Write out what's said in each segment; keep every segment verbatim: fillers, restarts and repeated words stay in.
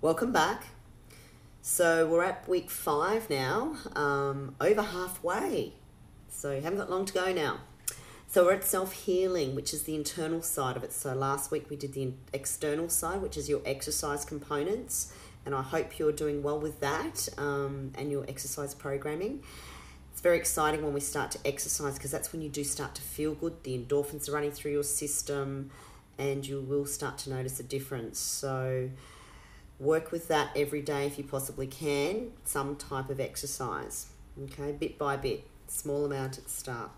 Welcome back. So we're at week five now, um, over halfway. So you haven't got long to go now. So we're at self-healing, which is the internal side of it. So last week we did the external side, which is your exercise components. And I hope you're doing well with that um, and your exercise programming. It's very exciting when we start to exercise because that's when you do start to feel good. The endorphins are running through your system and you will start to notice a difference. So work with that every day if you possibly can, some type of exercise, okay, bit by bit, small amount at the start.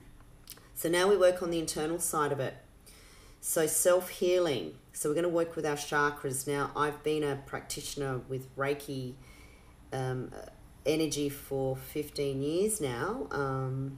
So now we work on the internal side of it. So self-healing. So we're going to work with our chakras. Now, I've been a practitioner with Reiki um, energy for fifteen years now. Um,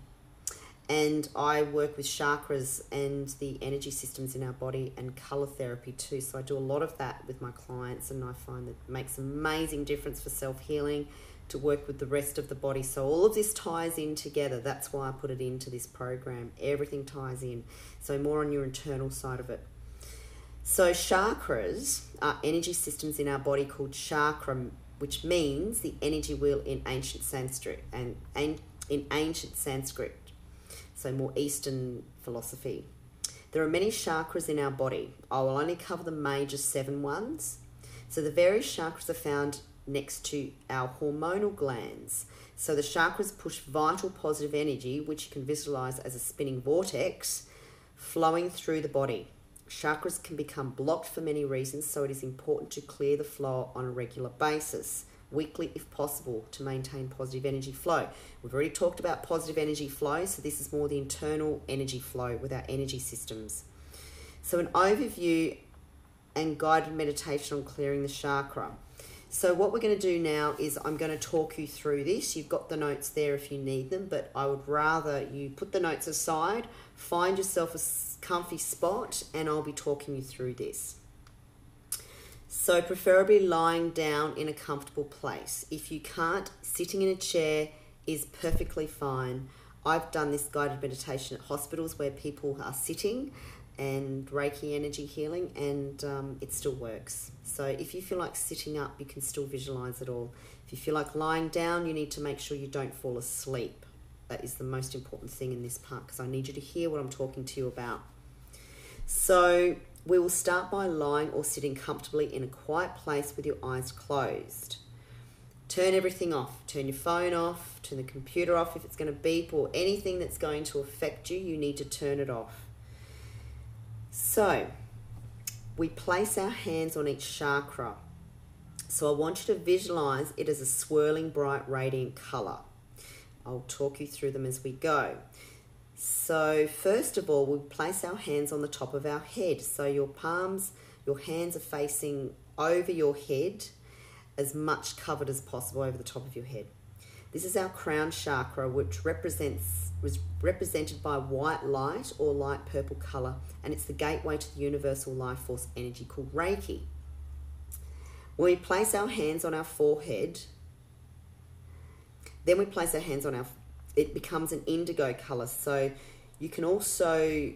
and I work with chakras and the energy systems in our body and colour therapy too. So I do a lot of that with my clients and I find that it makes an amazing difference for self-healing to work with the rest of the body. So all of this ties in together. That's why I put it into this program. Everything ties in. So more on your internal side of it. So chakras are energy systems in our body called chakra, which means the energy wheel in ancient Sanskrit and in ancient Sanskrit. So more Eastern philosophy. There are many chakras in our body. I will only cover the major seven ones. So the various chakras are found next to our hormonal glands. So the chakras push vital positive energy, which you can visualize as a spinning vortex, flowing through the body. Chakras can become blocked for many reasons, so it is important to clear the flow on a regular basis, weekly if possible, to maintain positive energy flow. We've already talked about positive energy flow, so this is more the internal energy flow with our energy systems. So an overview and guided meditation on clearing the chakra. So what we're going to do now is I'm going to talk you through this. You've got the notes there if you need them, but I would rather you put the notes aside, find yourself a comfy spot, and I'll be talking you through this. So preferably lying down in a comfortable place. If you can't, sitting in a chair is perfectly fine. I've done this guided meditation at hospitals where people are sitting and Reiki energy healing, and um, it still works. So if you feel like sitting up, you can still visualize it all. If you feel like lying down, you need to make sure you don't fall asleep. That is the most important thing in this part because I need you to hear what I'm talking to you about. So we will start by lying or sitting comfortably in a quiet place with your eyes closed. Turn everything off. Turn your phone off, turn the computer off. If it's going to beep or anything that's going to affect you, you need to turn it off. So we place our hands on each chakra. So I want you to visualize it as a swirling, bright, radiant color. I'll talk you through them as we go. So first of all, we place our hands on the top of our head. So your palms, your hands are facing over your head, as much covered as possible over the top of your head. This is our crown chakra, which represents was represented by white light or light purple color, and it's the gateway to the universal life force energy called Reiki. When we place our hands on our forehead, then we place our hands on our, it becomes an indigo color. So you can also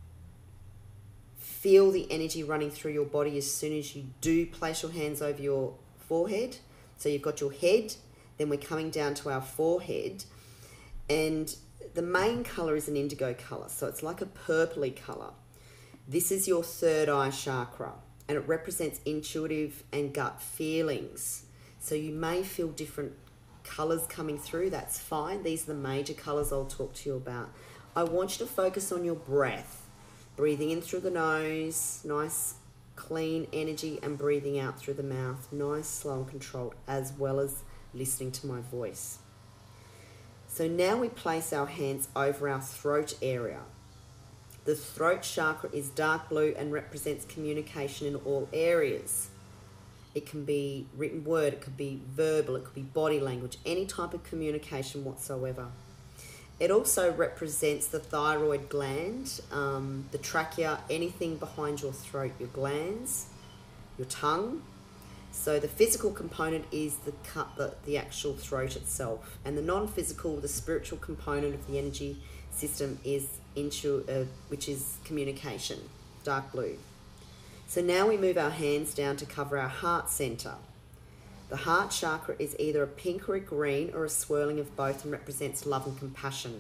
feel the energy running through your body as soon as you do place your hands over your forehead. So you've got your head, then we're coming down to our forehead, and the main color is an indigo color, so it's like a purpley color. This is your third eye chakra, and it represents intuitive and gut feelings. So you may feel different colors coming through, that's fine. These are the major colors I'll talk to you about. I want you to focus on your breath, breathing in through the nose, nice clean energy, and breathing out through the mouth, nice, slow and controlled, as well as listening to my voice. So now we place our hands over our throat area. The throat chakra is dark blue and represents communication in all areas. It can be written word, it could be verbal, it could be body language, any type of communication whatsoever. It also represents the thyroid gland, um, the trachea, anything behind your throat, your glands, your tongue. So the physical component is the, cut, the, the actual throat itself. And the non-physical, the spiritual component of the energy system is, intu uh, which is communication, dark blue. So now we move our hands down to cover our heart center. The heart chakra is either a pink or a green or a swirling of both and represents love and compassion.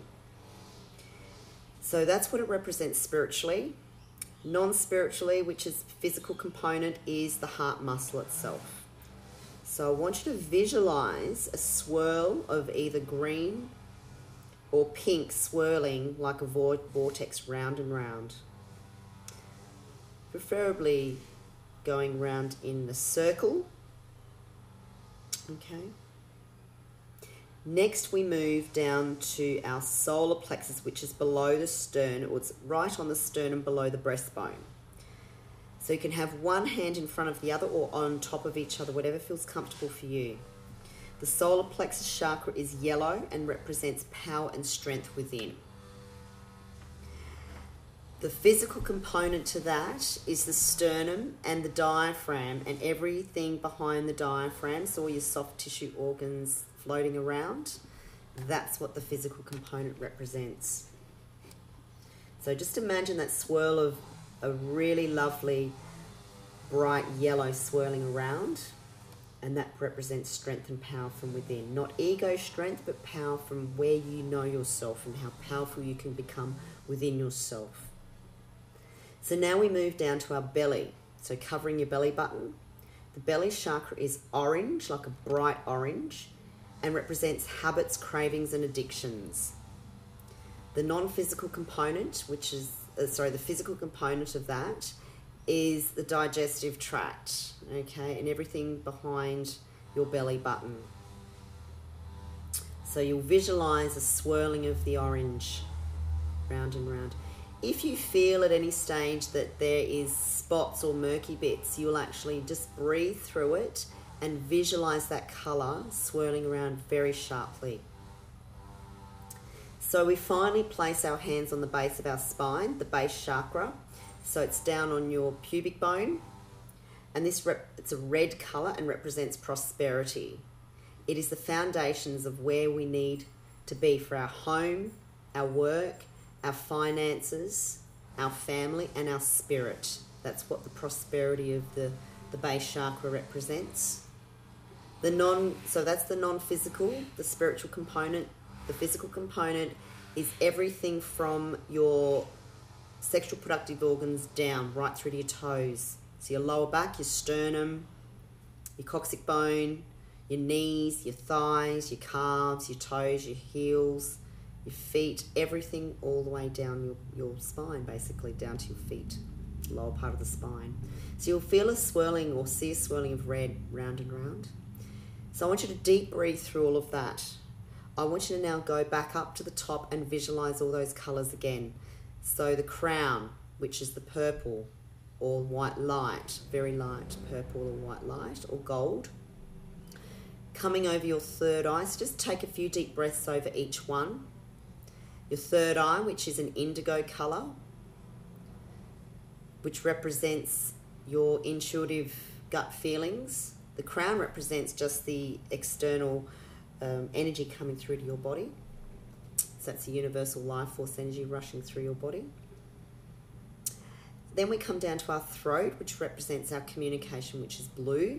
So that's what it represents spiritually. Non-spiritually, which is physical component, is the heart muscle itself. So I want you to visualize a swirl of either green or pink swirling like a vortex round and round. Preferably going round in a circle. Okay. Next we move down to our solar plexus, which is below the sternum, or it's right on the sternum below the breastbone. So you can have one hand in front of the other or on top of each other, whatever feels comfortable for you. The solar plexus chakra is yellow and represents power and strength within. The physical component to that is the sternum and the diaphragm and everything behind the diaphragm, so all your soft tissue organs floating around. That's what the physical component represents. So just imagine that swirl of a really lovely bright yellow swirling around, and that represents strength and power from within. Not ego strength, but power from where you know yourself and how powerful you can become within yourself. So now we move down to our belly. So covering your belly button. The belly chakra is orange, like a bright orange, and represents habits, cravings, and addictions. The non-physical component, which is, uh, sorry, the physical component of that is the digestive tract, okay, and everything behind your belly button. So you'll visualize a swirling of the orange round and round. If you feel at any stage that there is spots or murky bits, you'll actually just breathe through it and visualize that color swirling around very sharply. So we finally place our hands on the base of our spine, the base chakra. So it's down on your pubic bone, and this rep it's a red color and represents prosperity. It is the foundations of where we need to be for our home, our work, our finances, our family, and our spirit. That's what the prosperity of the, the base chakra represents. The non, so that's the non-physical, the spiritual component. The physical component is everything from your sexual productive organs down, right through to your toes. So your lower back, your sternum, your coccyx bone, your knees, your thighs, your calves, your toes, your heels, your feet, everything all the way down your, your spine, basically down to your feet, lower part of the spine. So you'll feel a swirling or see a swirling of red round and round. So I want you to deep breathe through all of that. I want you to now go back up to the top and visualize all those colors again. So the crown, which is the purple or white light, very light purple or white light or gold. Coming over your third eye, so just take a few deep breaths over each one. Your third eye, which is an indigo color, which represents your intuitive gut feelings. The crown represents just the external um, energy coming through to your body. So that's the universal life force energy rushing through your body. Then we come down to our throat, which represents our communication, which is blue.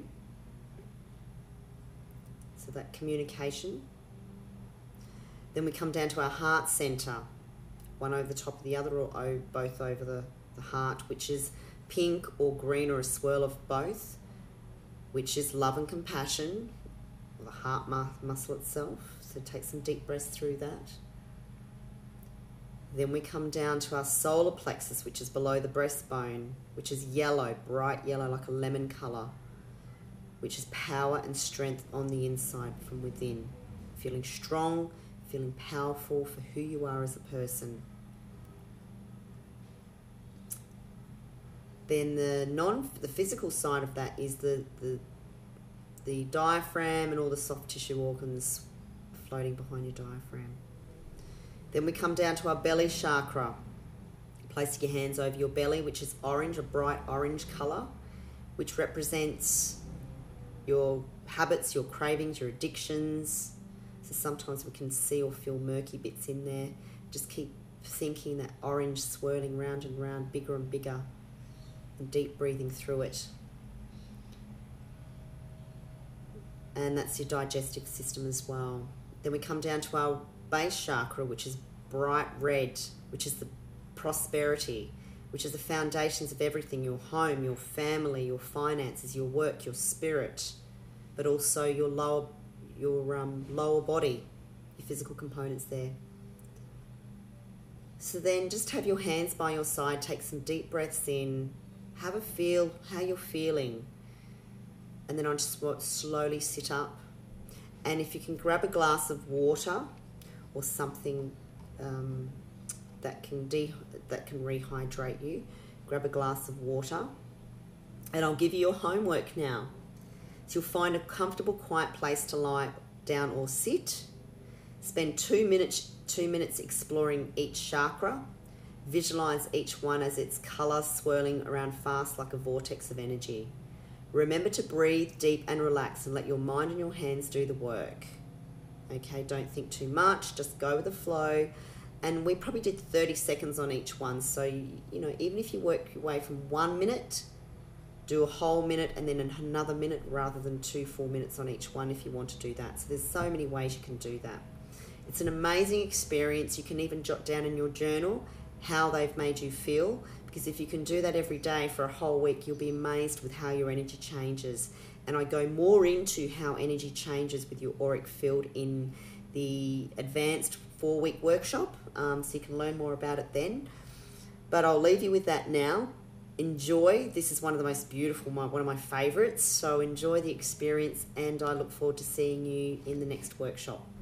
So that communication. Then we come down to our heart center, one over the top of the other or both over the, the heart, which is pink or green or a swirl of both, which is love and compassion, the heart mu muscle itself. So take some deep breaths through that. Then we come down to our solar plexus, which is below the breastbone, which is yellow, bright yellow, like a lemon color, which is power and strength on the inside from within. Feeling strong, feeling powerful for who you are as a person. Then the non, the physical side of that is the, the, the diaphragm and all the soft tissue organs floating behind your diaphragm. Then we come down to our belly chakra. Place your hands over your belly, which is orange, a bright orange color, which represents your habits, your cravings, your addictions. So sometimes we can see or feel murky bits in there. Just keep thinking that orange swirling round and round, bigger and bigger. and deep breathing through it. And that's your digestive system as well. Then we come down to our base chakra, which is bright red, which is the prosperity, which is the foundations of everything, your home, your family, your finances, your work, your spirit, but also your lower, your um, lower body, your physical components there. So then just have your hands by your side, take some deep breaths in, have a feel how you're feeling. And then I just want slowly sit up. And if you can grab a glass of water or something um, that can de that can rehydrate you, grab a glass of water. And I'll give you your homework now. So you'll find a comfortable, quiet place to lie down or sit. Spend two minutes, two minutes exploring each chakra. Visualize each one as its color swirling around fast like a vortex of energy. Remember to breathe deep and relax and let your mind and your hands do the work. Okay, don't think too much, just go with the flow. And we probably did thirty seconds on each one. So, you know, even if you work your way from one minute, do a whole minute and then another minute rather than two full minutes on each one if you want to do that. So there's so many ways you can do that. It's an amazing experience. You can even jot down in your journal how they've made you feel, because if you can do that every day for a whole week, you'll be amazed with how your energy changes. And I go more into how energy changes with your auric field in the advanced four-week workshop, um, so you can learn more about it then. But I'll leave you with that now. Enjoy. This is one of the most beautiful, my, one of my favorites. So enjoy the experience, and I look forward to seeing you in the next workshop.